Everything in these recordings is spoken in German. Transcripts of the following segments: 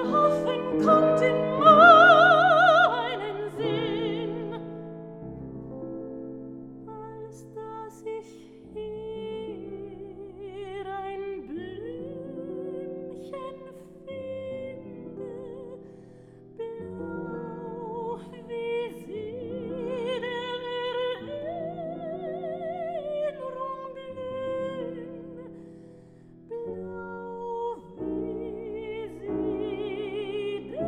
Hoffen kommt in meinen Sinn, als dass ich hier ein Blümchen finde, blau wie sie der Erinnerung blühen, blau wie sie der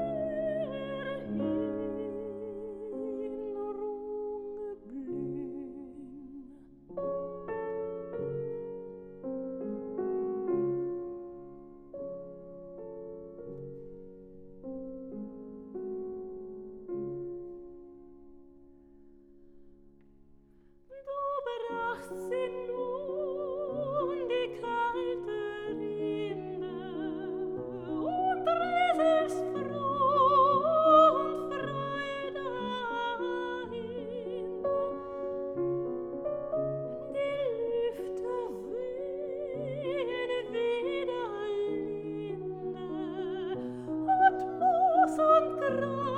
Erinnerung blühen. Du brachst sie nun, die kalte Rinde, und rieselst froh und frei dahin. Die Lüfte wehen wieder linde, und Moos und Gras